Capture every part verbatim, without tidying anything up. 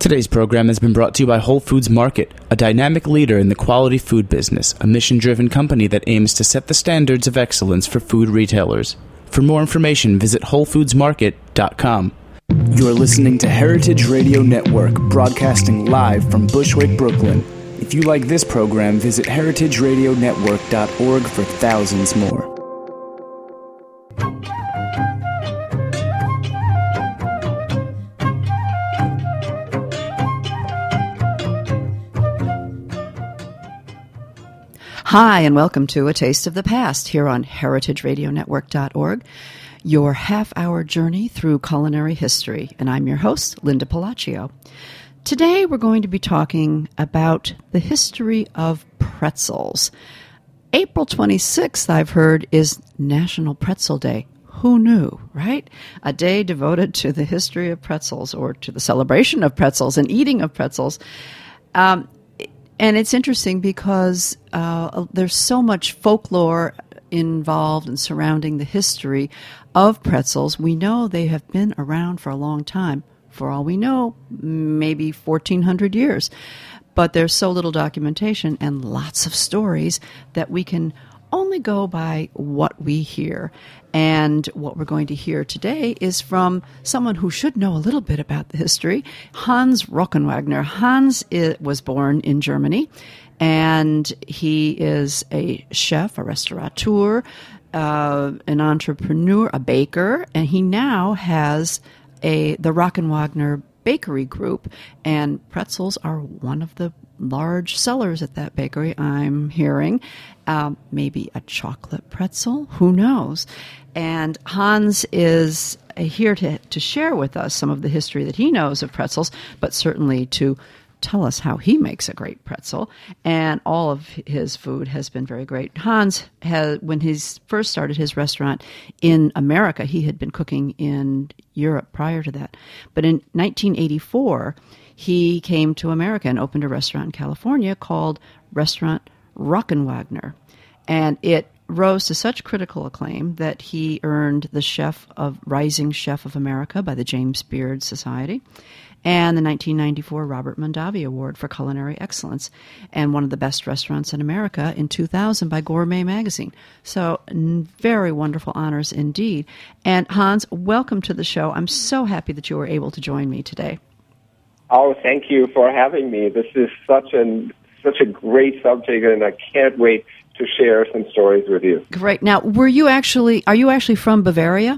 Today's program has been brought to you by Whole Foods Market, a dynamic leader in the quality food business, a mission-driven company that aims to set the standards of excellence for food retailers. For more information, visit whole foods market dot com. You're listening to Heritage Radio Network, broadcasting live from Bushwick, Brooklyn. If you like this program, visit heritage radio network dot org for thousands more. Hi, and welcome to A Taste of the Past here on heritage radio network dot org, your half-hour journey through culinary history. And I'm your host, Linda Palacio. Today, we're going to be talking about the history of pretzels. April twenty-sixth, I've heard, is National Pretzel Day. Who knew, right? A day devoted to the history of pretzels, or to the celebration of pretzels and eating of pretzels. Um, And it's interesting because uh, there's so much folklore involved and surrounding the history of pretzels. We know they have been around for a long time. For all we know, maybe fourteen hundred years. But there's so little documentation and lots of stories that we can only go by what we hear. And what we're going to hear today is from someone who should know a little bit about the history, Hans Rockenwagner. Hans is, was born in Germany, and he is a chef, a restaurateur, uh, an entrepreneur, a baker, and he now has a the Rockenwagner Bakery Group, and pretzels are one of the large sellers at that bakery, I'm hearing. Um, maybe a chocolate pretzel, who knows? And Hans is here to, to share with us some of the history that he knows of pretzels, but certainly to tell us how he makes a great pretzel. And all of his food has been very great. Hans, has, when he first started his restaurant in America, he had been cooking in Europe prior to that. But in nineteen eighty-four, he came to America and opened a restaurant in California called Restaurant Rockenwagner. And it rose to such critical acclaim that he earned the Chef of Rising Chef of America by the James Beard Society, and the nineteen ninety-four Robert Mondavi Award for Culinary Excellence, and one of the best restaurants in America in two thousand by Gourmet Magazine. So very wonderful honors indeed. And Hans, welcome to the show. I'm so happy that you were able to join me today. Oh, thank you for having me. This is such an such a great subject, and I can't wait to share some stories with you. Great. Now, were you actually, are you actually from Bavaria?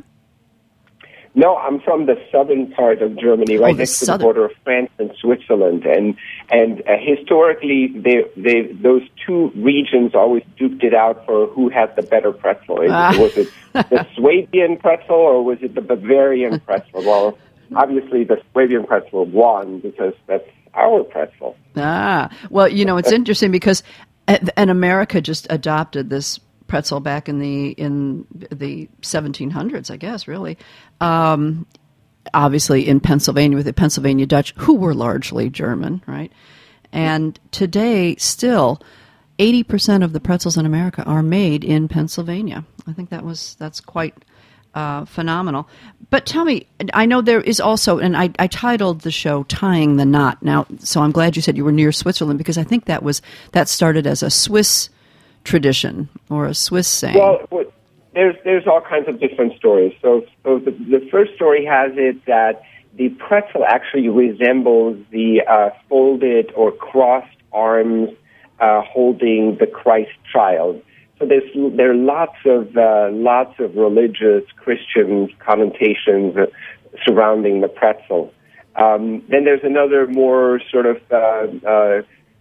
No, I'm from the southern part of Germany, right oh, next southern. to the border of France and Switzerland. And and uh, historically, they, they, those two regions always duked it out for who had the better pretzel. Ah. Was it the Swabian pretzel or was it the Bavarian pretzel? Well, obviously the Swabian pretzel won because that's our pretzel. Ah, well, you know, it's interesting because and America just adopted this pretzel back in the in the seventeen hundreds, I guess, really. Um, obviously in Pennsylvania with the Pennsylvania Dutch, who were largely German, right? And today, still, eighty percent of the pretzels in America are made in Pennsylvania. I think that was that's quite uh, phenomenal. But tell me, I know there is also, and I, I titled the show "Tying the Knot." Now, so I'm glad you said you were near Switzerland because I think that was that started as a Swiss tradition or a Swiss saying. Well, there's there's all kinds of different stories. So, so the, the first story has it that the pretzel actually resembles the uh, folded or crossed arms uh, holding the Christ child. So there's there are lots of uh, lots of religious Christian connotations uh, surrounding the pretzel. Um, then there's another more sort of uh, uh,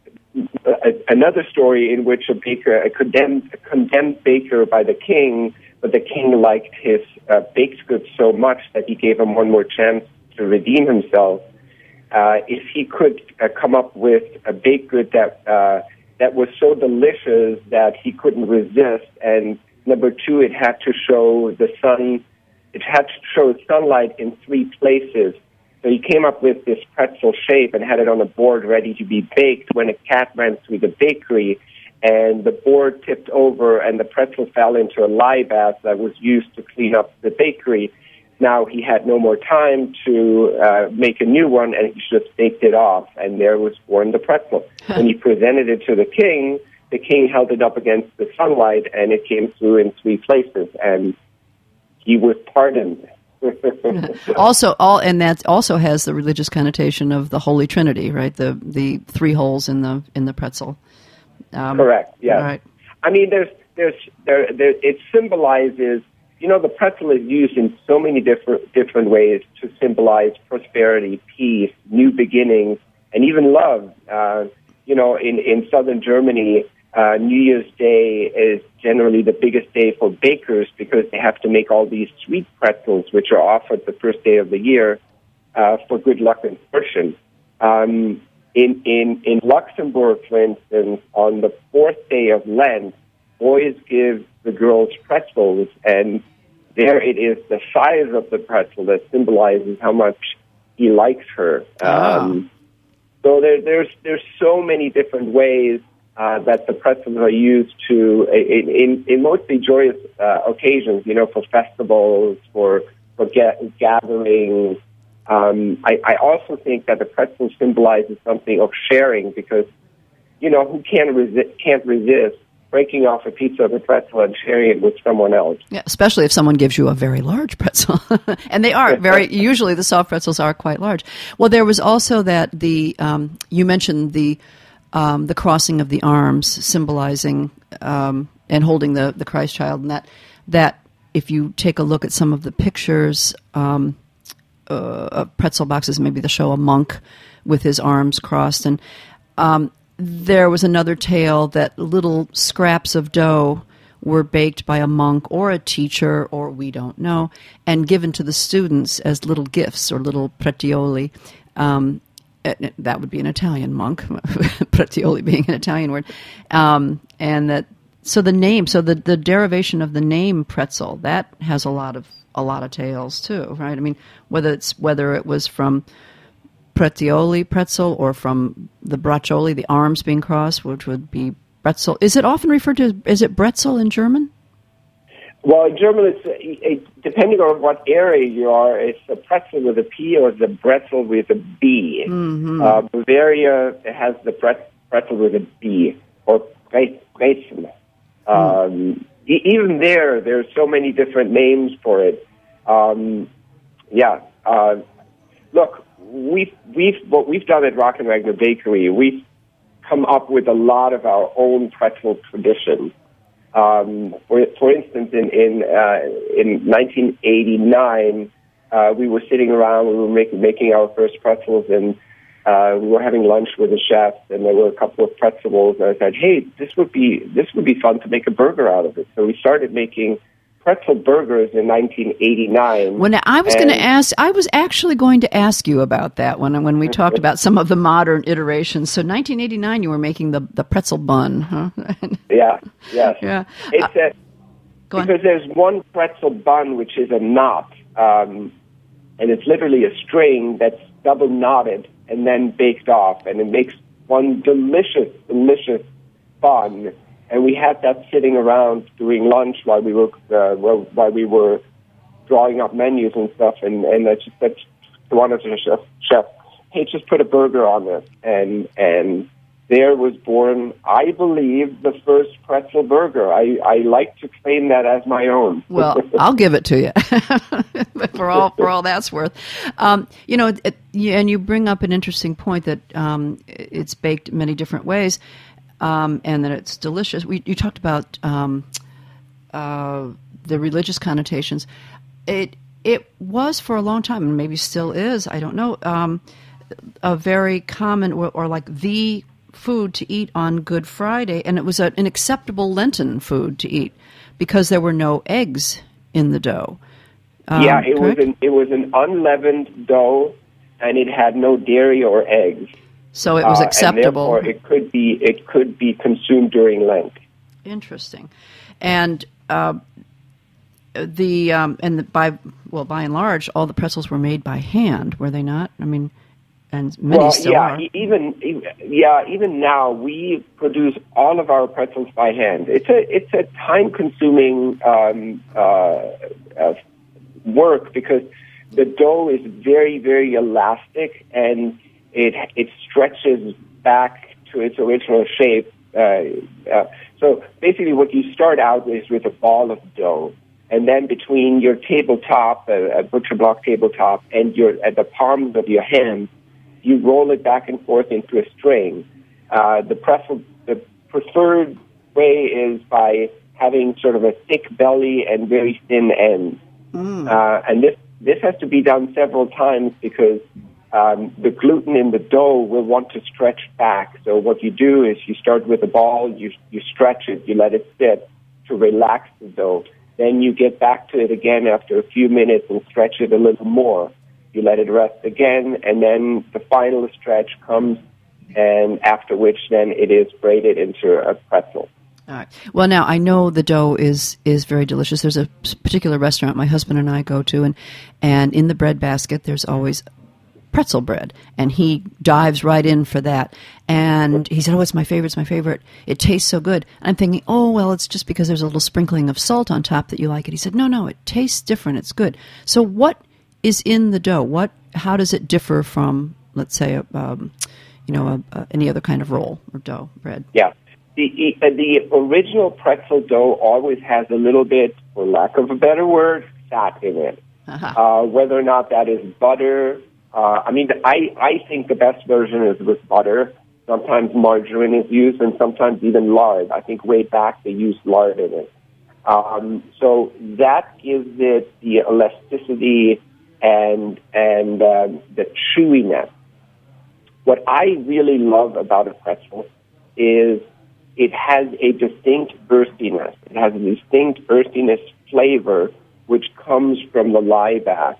a, another story in which a baker, a condemned, a condemned baker by the king, but the king liked his uh, baked goods so much that he gave him one more chance to redeem himself. Uh, if he could uh, come up with a baked good that uh, that was so delicious that he couldn't resist, and number two, it had to show the sun, it had to show sunlight in three places. So he came up with this pretzel shape and had it on a board ready to be baked when a cat ran through the bakery, and the board tipped over and the pretzel fell into a lye bath that was used to clean up the bakery. now he had no more time to uh, make a new one, and he just baked it off, and there was born the pretzel. When he presented it to the king, the king held it up against the sunlight, and it came through in three places, and he was pardoned. also, all and that also has the religious connotation of the Holy Trinity, right? The the three holes in the in the pretzel. Um, Correct. Yeah. Right. I mean, there's there's there, there it symbolizes. You know, the pretzel is used in so many different different ways to symbolize prosperity, peace, new beginnings, and even love. Uh, you know, in in southern Germany, Uh, New Year's Day is generally the biggest day for bakers because they have to make all these sweet pretzels, which are offered the first day of the year uh, for good luck and fortune. Um, in, in, in Luxembourg, for instance, on the fourth day of Lent, boys give the girls pretzels, and there it is the size of the pretzel that symbolizes how much he likes her. Ah. Um, so there, there's there's so many different ways Uh, that the pretzels are used to in, in, in mostly joyous uh, occasions, you know, for festivals, for for ga- gatherings. Um, I, I also think that the pretzel symbolizes something of sharing because, you know, who can resi- can't resist breaking off a piece of a pretzel and sharing it with someone else? Yeah, especially if someone gives you a very large pretzel, and they are very. Usually, the soft pretzels are quite large. Well, there was also that the um, you mentioned the. Um, the crossing of the arms, symbolizing um, and holding the, the Christ child, and that that if you take a look at some of the pictures um, uh, of pretzel boxes, maybe they'll show a monk with his arms crossed, and um, there was another tale that little scraps of dough were baked by a monk or a teacher, or we don't know, and given to the students as little gifts or little pretioli. Um, That would be an Italian monk, pretioli being an Italian word, um, and that. So the name, so the, the derivation of the name pretzel, that has a lot of a lot of tales too, right? I mean, whether it's whether it was from pretioli pretzel or from the braccioli, the arms being crossed, which would be bretzel. Is it often referred to as? Is it bretzel in German? Well, in German, it's it, depending on what area you are, it's a pretzel with a P or the bretzel with a B. Mm-hmm. Uh, Bavaria has the pretzel with a B, or Brezel. Um, mm. e- even there, there's so many different names for it. Um, yeah. Uh, look, we've we've what we've done at Rock and Wagner Bakery. We've come up with a lot of our own pretzel traditions. Um, for, for instance, in in, uh, in nineteen eighty-nine, uh, we were sitting around, we were make, making our first pretzels, and uh, we were having lunch with the chefs, and there were a couple of pretzels, and I said, hey, this would be this would be fun to make a burger out of it. So we started making pretzel burgers in nineteen eighty-nine. When I was going to ask, I was actually going to ask you about that when when we talked about some of the modern iterations. So nineteen eighty-nine, you were making the, the pretzel bun, huh? yeah, yes. Yeah. It's uh, a, because there's one pretzel bun which is a knot, um, and it's literally a string that's double knotted and then baked off, and it makes one delicious, delicious bun. And we had that sitting around during lunch while we were uh, while we were drawing up menus and stuff. And and I just said to one of the chef, chef, hey, just put a burger on this. And and there was born, I believe, the first pretzel burger. I, I like to claim that as my own. Well, I'll give it to you for all for all that's worth. Um, you know, it, and you bring up an interesting point that um, it's baked many different ways. Um, and that it's delicious. We, you talked about um, uh, the religious connotations. It it was for a long time, and maybe still is, I don't know, um, a very common or, or like the food to eat on Good Friday, and it was a, an acceptable Lenten food to eat because there were no eggs in the dough. Um, yeah, it correct? was an it was an unleavened dough, and it had no dairy or eggs. So it was acceptable. Uh, and therefore, it could be it could be consumed during Lent. Interesting, and uh, the um, and the, by well by and large, all the pretzels were made by hand, were they not? I mean, and many well, still yeah, are. even yeah, even now we produce all of our pretzels by hand. It's a it's a time consuming um, uh, uh, work because the dough is very, very elastic, and it it stretches back to its original shape. Uh, uh, so basically what you start out is with a ball of dough, and then between your tabletop, a, a butcher block tabletop, and your at the palms of your hands, you roll it back and forth into a string. Uh, the pretzel, the preferred way is by having sort of a thick belly and very thin ends. Mm. Uh, and this this has to be done several times because um, the gluten in the dough will want to stretch back. So what you do is you start with a ball, you you stretch it, you let it sit to relax the dough. Then you get back to it again after a few minutes and stretch it a little more. You let it rest again, and then the final stretch comes, and after which then it is braided into a pretzel. All right. Well, now I know the dough is, is very delicious. There's a particular restaurant my husband and I go to, and and in the bread basket there's always pretzel bread, and he dives right in for that. And he said, "Oh, it's my favorite. It's my favorite. It tastes so good." I'm thinking, "Oh, well, it's just because there's a little sprinkling of salt on top that you like it." He said, "No, no, it tastes different. It's good." So, what is in the dough? What? How does it differ from, let's say, a, um, you know, a, a, any other kind of roll or dough bread? Yeah. The, the original pretzel dough always has a little bit, for lack of a better word, fat in it. Uh-huh. Uh, whether or not that is butter. Uh, I mean, I, I think the best version is with butter. Sometimes margarine is used, and sometimes even lard. I think way back they used lard in it. Um, so that gives it the elasticity and, and uh, the chewiness. What I really love about a pretzel is it has a distinct earthiness. It has a distinct earthiness flavor which comes from the lye bath.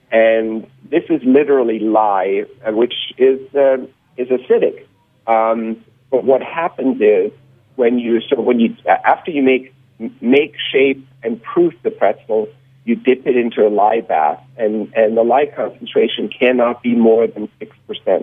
And this is literally lye, uh, which is uh, is acidic. Um, but what happens is when you so when you after you make make shape and proof the pretzel, you dip it into a lye bath, and, and the lye concentration cannot be more than six percent.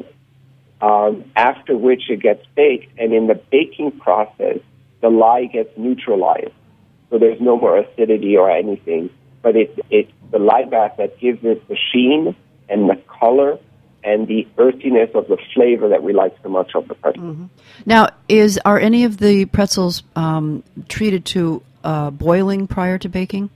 Um, after which it gets baked, and in the baking process, the lye gets neutralized. So there's no more acidity or anything. But it, it's the lye bath that gives it the sheen and the color and the earthiness of the flavor that we like so much of the pretzel. Mm-hmm. Now, is are any of the pretzels um, treated to uh, boiling prior to baking?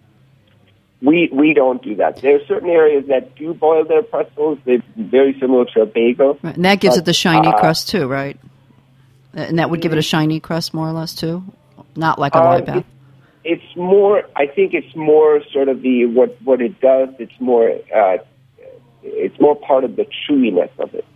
We we don't do that. There are certain areas that do boil their pretzels. They're very similar to a bagel. Right. And that gives but, it the shiny uh, crust too, right? And that would give it a shiny crust more or less too? Not like a uh, lye bath. It, it's more, I think it's more sort of the, what, what it does, it's more, uh, it's more part of the chewiness of it.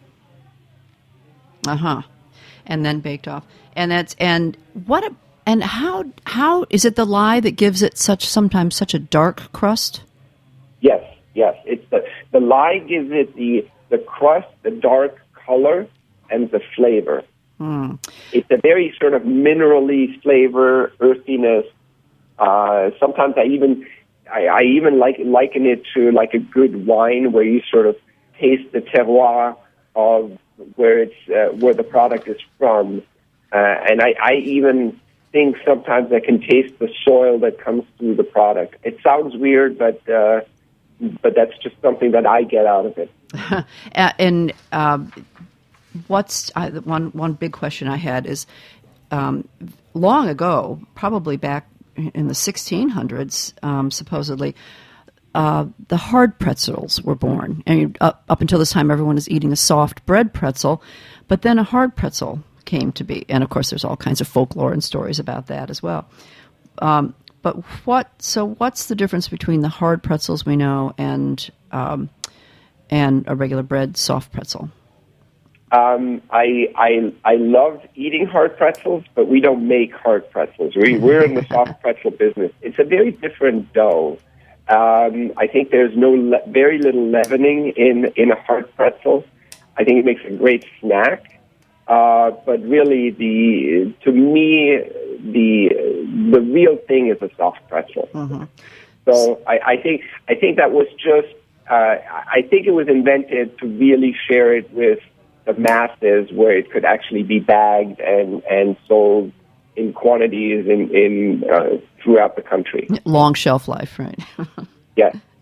Uh-huh. And then baked off. And that's, and what a, And how how is it the lye that gives it such sometimes such a dark crust? Yes, yes. It's the the lye gives it the the crust, the dark color, and the flavor. Mm. It's a very sort of minerally flavor, earthiness. Uh, sometimes I even I, I even like liken it to like a good wine, where you sort of taste the terroir of where it's uh, where the product is from, uh, and I, I even. think sometimes I can taste the soil that comes through the product. It sounds weird, but uh, but that's just something that I get out of it. And um, what's uh, one one big question I had is um, long ago, probably back in the sixteen hundreds, um, supposedly. Uh, the hard pretzels were born. And up, up until this time, everyone is eating a soft bread pretzel, but then a hard pretzel came to be. And, of course, there's all kinds of folklore and stories about that as well. Um, but what? So what's the difference between the hard pretzels we know and um, and a regular bread soft pretzel? Um, I, I I love eating hard pretzels, but we don't make hard pretzels. We, we're in the soft pretzel business. It's a very different dough. Um, I think there's no le- very little leavening in, in a hard pretzel. I think it makes a great snack. Uh, but really, the to me, the the real thing is a soft pretzel. Mm-hmm. So I, I think I think that was just uh, I think it was invented to really share it with the masses, where it could actually be bagged and, and sold in quantities in in uh, throughout the country. Long shelf life, right? Yes.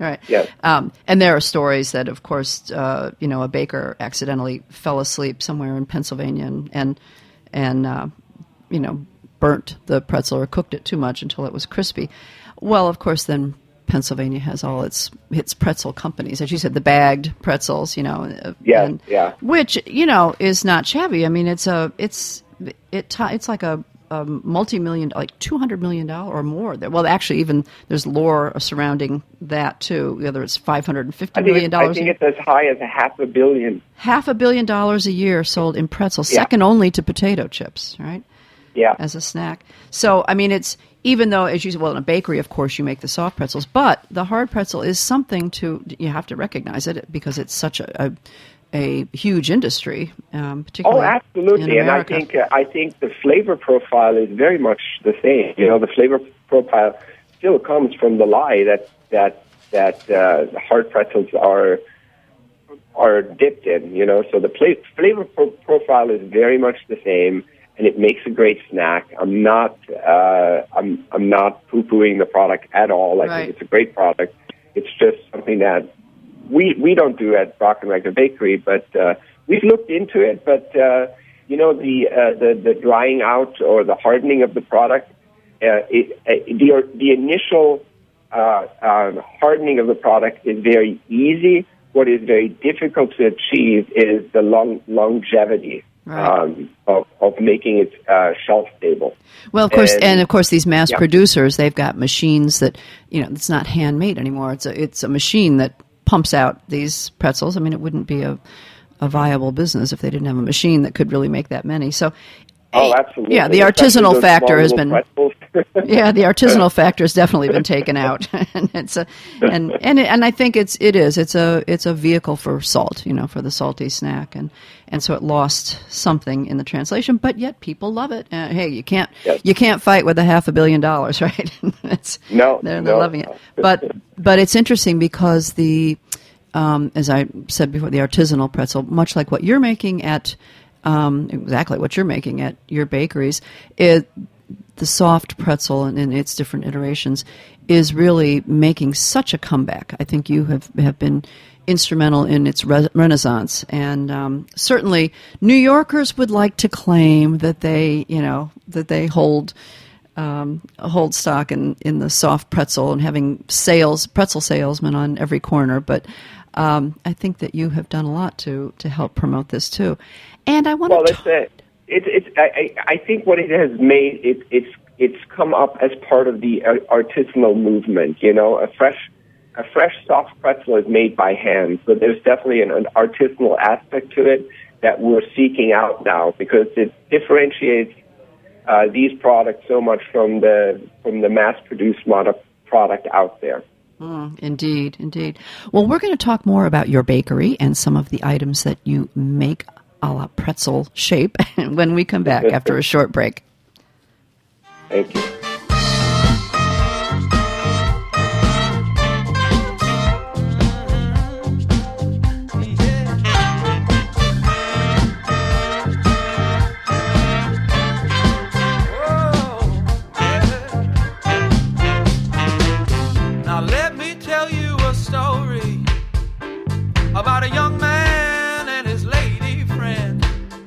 right. Yes. Um, and there are stories that, of course, uh, you know, a baker accidentally fell asleep somewhere in Pennsylvania and, and, and uh, you know, burnt the pretzel or cooked it too much until it was crispy. Well, of course, then Pennsylvania has all its its pretzel companies, as you said, the bagged pretzels, you know. Yeah, and, yeah. Which, you know, is not shabby. I mean, it's a it's it it's like a, a multi-million, like two hundred million dollars or more. Well, actually, even there's lore surrounding that, too, whether it's five hundred fifty million dollars. I think it's as high as a half a billion. Half a billion dollars a year sold in pretzels, yeah. second only to potato chips, right? Yeah. As a snack. So, I mean, it's, even though, as you said, well, in a bakery, of course, you make the soft pretzels, but the hard pretzel is something to, you have to recognize it because it's such a, a, a huge industry, um, particularly Oh, absolutely. in America. And I think, uh, I think the flavor profile is very much the same. You know, the flavor profile still comes from the lie that, that, that uh, hard pretzels are, are dipped in, you know, so the pla- flavor pro- profile is very much the same. And it makes a great snack. I'm not, uh, I'm, I'm not poo-pooing the product at all. I right. think it's a great product. It's just something that we we don't do at Brock and Wagner Bakery, but uh, we've looked into it. But uh, you know, the, uh, the the drying out or the hardening of the product, uh, it, uh, the the initial uh, uh, hardening of the product is very easy. What is very difficult to achieve is the long longevity. Right. Um, of, of making it uh, shelf stable. Well, of course, and, and of course, these mass yeah. producers, they've got machines that, you know, it's not handmade anymore. It's a it's a machine that pumps out these pretzels. I mean, it wouldn't be a a viable business if they didn't have a machine that could really make that many. So, oh, absolutely. Yeah, the artisanal factor has been. yeah, the artisanal factor has definitely been taken out, and it's a, and and it, and I think it's it is it's a it's a vehicle for salt, you know, for the salty snack, and and so it lost something in the translation, but yet people love it. Uh, hey, you can't yes. you can't fight with a half a billion dollars, right? it's, no, they're, no, they're loving it. But but it's interesting because the um, as I said before, the artisanal pretzel, much like what you're making at um, exactly what you're making at your bakeries, it. The soft pretzel and in its different iterations is really making such a comeback. I think you have, have been instrumental in its re- renaissance. And um, certainly New Yorkers would like to claim that they, you know, that they hold um, hold stock in, in the soft pretzel and having sales, pretzel salesmen on every corner. But um, I think that you have done a lot to, to help promote this too. And I want well, to... Well, it's it. It's, it's, I, I think what it has made, it, it's, it's come up as part of the artisanal movement, you know, a fresh, a fresh soft pretzel is made by hand. So there's definitely an, an artisanal aspect to it that we're seeking out now because it differentiates uh, these products so much from the, from the mass-produced product out there. Mm, indeed, indeed. Well, we're going to talk more about your bakery and some of the items that you make a la pretzel shape when we come back after a short break. Thank you. Now let me tell you a story about a young man and his lady friend.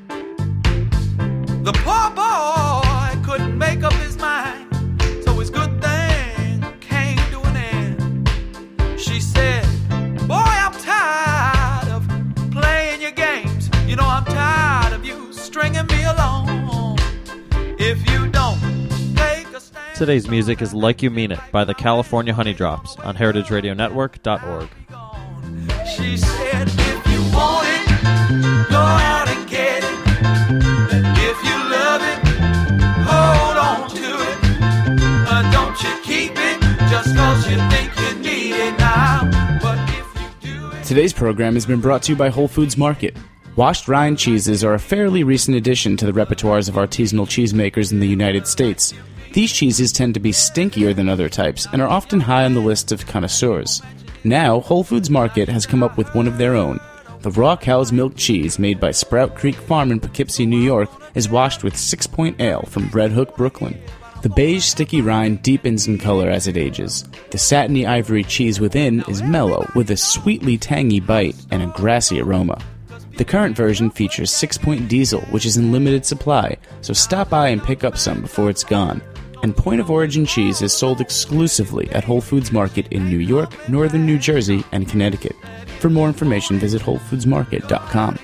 The poor boy couldn't make up his mind, so his good thing came to an end. She said, boy, I'm tired of playing your games. You know I'm tired of you stringing me along. If you don't take a stand... Today's music is Like You Mean It by the California Honey Drops on heritage radio network dot org. She said, if you want it, go out and get it. If you love it, hold on to it. Uh, don't you keep it just cause you think you need it now. But if you do it... Today's program has been brought to you by Whole Foods Market. Washed rind cheeses are a fairly recent addition to the repertoires of artisanal cheesemakers in the United States. These cheeses tend to be stinkier than other types and are often high on the lists of connoisseurs. Now, Whole Foods Market has come up with one of their own. The raw cow's milk cheese made by Sprout Creek Farm in Poughkeepsie, New York, is washed with Six Point Ale from Red Hook, Brooklyn. The beige sticky rind deepens in color as it ages. The satiny ivory cheese within is mellow with a sweetly tangy bite and a grassy aroma. The current version features six-point diesel, which is in limited supply, so stop by and pick up some before it's gone. And Point of Origin cheese is sold exclusively at Whole Foods Market in New York, Northern New Jersey, and Connecticut. For more information, visit whole foods market dot com.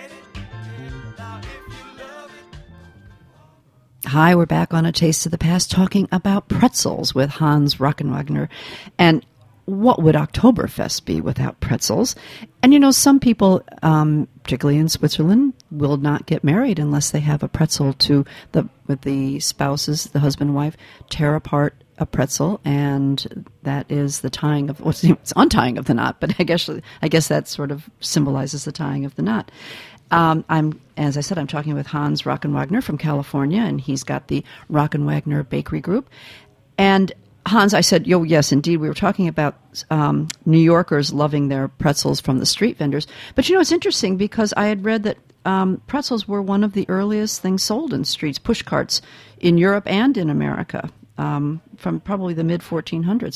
Hi, we're back on A Taste of the Past talking about pretzels with Hans Rockenwagner. And what would Oktoberfest be without pretzels? And you know, some people, um, particularly in Switzerland, will not get married unless they have a pretzel to the with the spouses, the husband and wife, tear apart a pretzel, and that is the tying of what's it's untying of the knot. But I guess I guess that sort of symbolizes the tying of the knot. Um, I'm, as I said, I'm talking with Hans Rockenwagner from California, and he's got the Rockenwagner Bakery Group. And Hans, I said, yo, yes, indeed, we were talking about um, New Yorkers loving their pretzels from the street vendors. But you know, it's interesting because I had read that um, pretzels were one of the earliest things sold in streets, push carts, in Europe and in America, um, from probably the mid fourteen hundreds.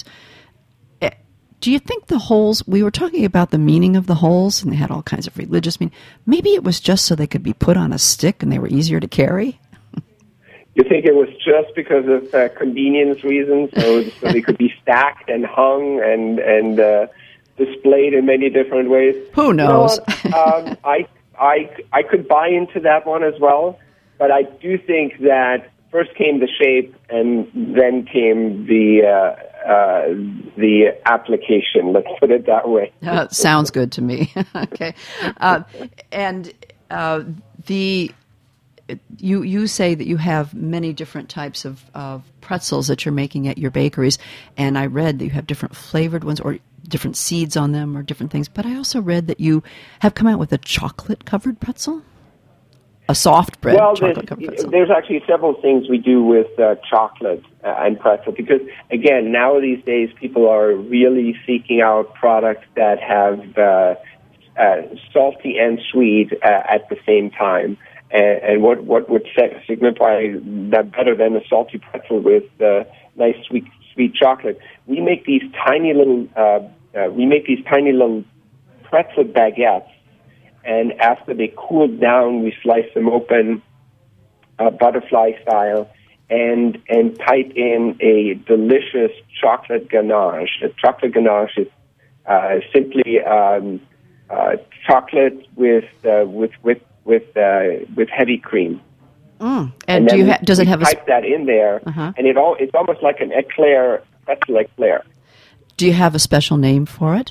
Do you think the holes, we were talking about the meaning of the holes, and they had all kinds of religious meaning. Maybe it was just so they could be put on a stick and they were easier to carry? You think it was just because of uh, convenience reasons, so, so they could be stacked and hung and and uh, displayed in many different ways? Who knows? You know, um, I I I could buy into that one as well, but I do think that first came the shape, and then came the uh, uh, the application. Let's put it that way. Uh, sounds good to me. Okay, uh, and uh, the. You you say that you have many different types of, of pretzels that you're making at your bakeries, and I read that you have different flavored ones or different seeds on them or different things, but I also read that you have come out with a chocolate-covered pretzel? A soft bread well, chocolate-covered there's, pretzel. there's actually several things we do with uh, chocolate uh, and pretzel, because, again, now these days people are really seeking out products that have uh, uh, salty and sweet uh, at the same time. And, and what what would signify that better than a salty pretzel with uh, nice sweet sweet chocolate? We make these tiny little uh, uh, we make these tiny little pretzel baguettes, and after they cool down, we slice them open, uh, butterfly style, and and pipe in a delicious chocolate ganache. The chocolate ganache is uh, simply um, uh, chocolate with uh, with with with uh, with heavy cream. Mm. And, and do you ha- does it have a pipe that in there, uh-huh. and it all it's almost like an eclair, pretzel eclair. Do you have a special name for it?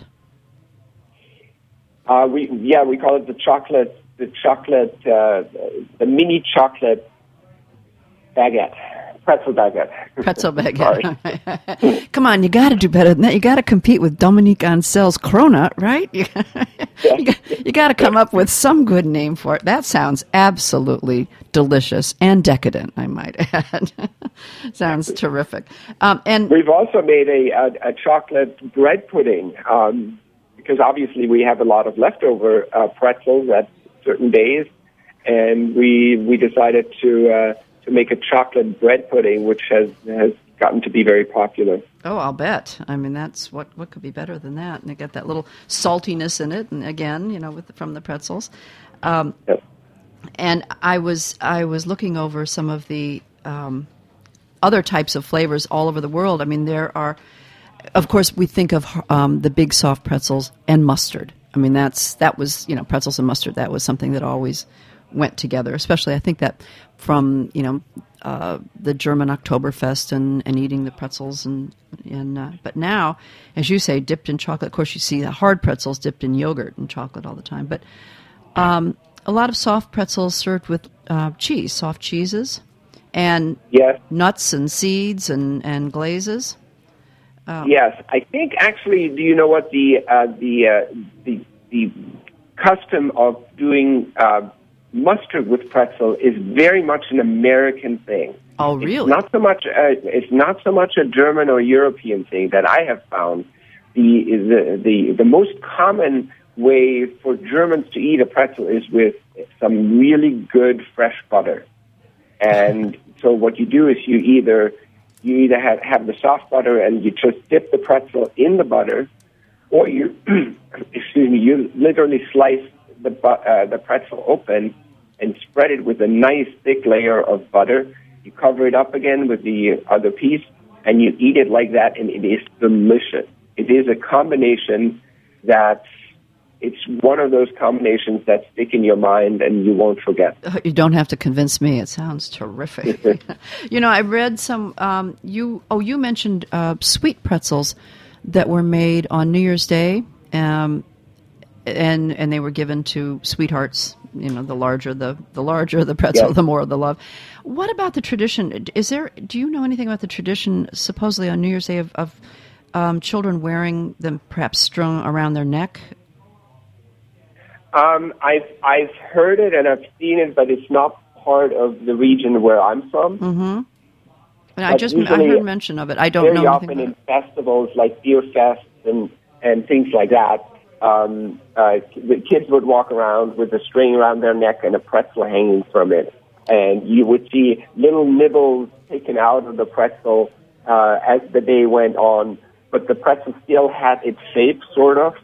Uh, we yeah we call it the chocolate the chocolate uh, the mini chocolate baguette. Pretzel baguette. Pretzel baguette. Come on, you got to do better than that. You got to compete with Dominique Ansel's Cronut, right? You, you, got, you got to come up with some good name for it. That sounds absolutely delicious and decadent, I might add. Sounds terrific. Um, and we've also made a, a, a chocolate bread pudding um, because obviously we have a lot of leftover uh, pretzels at certain days, and we we decided to. Uh, to make a chocolate bread pudding, which has, has gotten to be very popular. Oh, I'll bet. I mean, that's what, what could be better than that? And they get that little saltiness in it, and again, you know, with from the pretzels. Um, yep. And I was I was looking over some of the um, other types of flavors all over the world. I mean, there are, of course, we think of um, the big soft pretzels and mustard. I mean, that's that was, you know, pretzels and mustard. That was something that always went together, especially I think that from, you know, uh, the German Oktoberfest and, and eating the pretzels. and and uh, But now, as you say, dipped in chocolate. Of course, you see the hard pretzels dipped in yogurt and chocolate all the time. But um, a lot of soft pretzels served with uh, cheese, soft cheeses, and yes. nuts and seeds and, and glazes. Um, yes. I think actually, do you know what the, uh, the, uh, the, the custom of doing uh, mustard with pretzel is very much an American thing. Oh, really? It's not so much. A, it's not so much a German or European thing that I have found. The the the, the most common way for Germans to eat a pretzel is with some really good fresh butter. And so what you do is you either you either have, have the soft butter and you just dip the pretzel in the butter, or you, excuse me, you literally slice the bu- uh, the pretzel open and spread it with a nice thick layer of butter. You cover it up again with the other piece, and you eat it like that, and it is delicious. It is a combination that's, it's one of those combinations that stick in your mind and you won't forget. You don't have to convince me. It sounds terrific. You know, I read some, um, you, oh, you mentioned uh, sweet pretzels that were made on New Year's Day, um, and and they were given to sweethearts. You know, the larger the, the larger the pretzel, Yes. the more the love. What about the tradition? Is there, do you know anything about the tradition, supposedly on New Year's Day, of, of um, children wearing them perhaps strung around their neck? Um, I've I've heard it and I've seen it, but it's not part of the region where I'm from. Mm-hmm. And I But just I usually heard mention of it. I don't Very know often anything in about it. festivals like beer fests and, and things like that, um, uh, the kids would walk around with a string around their neck and a pretzel hanging from it. And you would see little nibbles taken out of the pretzel uh, as the day went on, but the pretzel still had its shape, sort of.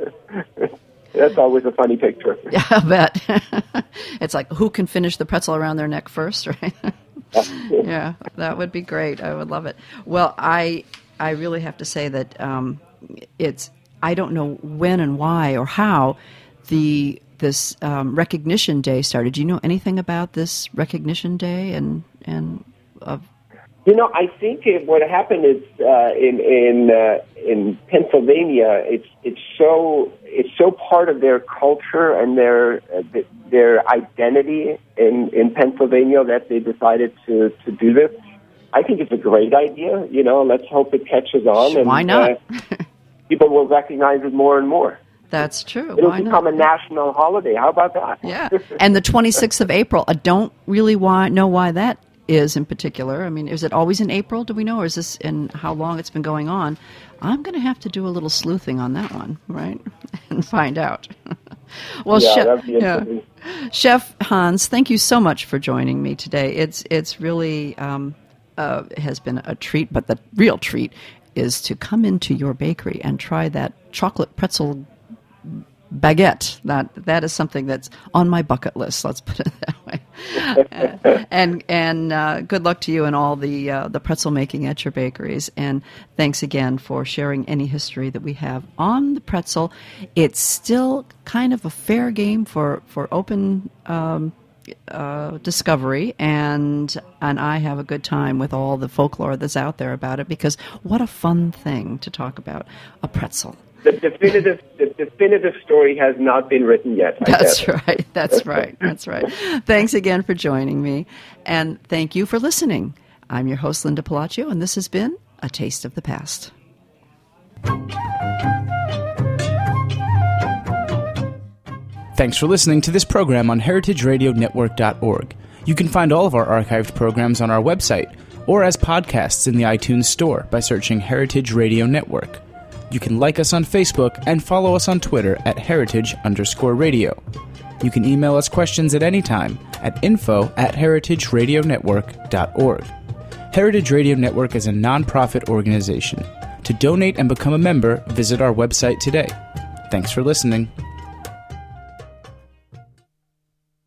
That's always a funny picture. Yeah, I bet. It's like, who can finish the pretzel around their neck first, right? Yeah, that would be great. I would love it. Well, I I really have to say that um, it's, I don't know when and why or how the this um, recognition day started. Do you know anything about this recognition day and and uh, You know, I think it, what happened is uh, in in uh, in Pennsylvania, it's it's so it's so part of their culture and their uh, their identity in, in Pennsylvania that they decided to, to do this. I think it's a great idea. You know, let's hope it catches on. Why and, not? Uh, people will recognize it more and more. That's true. It'll Why become not? a national holiday. How about that? Yeah, and the twenty-sixth of April. I don't really why, know why that is in particular. I mean, is it always in April, do we know, or is this in how long it's been going on? I'm going to have to do a little sleuthing on that one, right, and find out. Well, Yeah, Chef, that'd be yeah. interesting. Chef Hans, thank you so much for joining me today. It's it's really um, uh, has been a treat, but the real treat is to come into your bakery and try that chocolate pretzel baguette. That that is something that's on my bucket list. Let's put it that way. uh, and and uh, good luck to you and all the uh, the pretzel making at your bakeries. And thanks again for sharing any history that we have on the pretzel. It's still kind of a fair game for for open um, uh, discovery, and and I have a good time with all the folklore that's out there about it, because what a fun thing to talk about, a pretzel. The definitive, the definitive story has not been written yet. I That's guess. right. That's right. That's right. Thanks again for joining me. And thank you for listening. I'm your host, Linda Palacio, and this has been A Taste of the Past. Thanks for listening to this program on heritage radio network dot org. You can find all of our archived programs on our website or as podcasts in the iTunes Store by searching Heritage Radio Network. You can like us on Facebook and follow us on Twitter at heritage underscore radio. You can email us questions at any time at info at heritage radio network dot org. Heritage Radio Network is a nonprofit organization. To donate and become a member, visit our website today. Thanks for listening.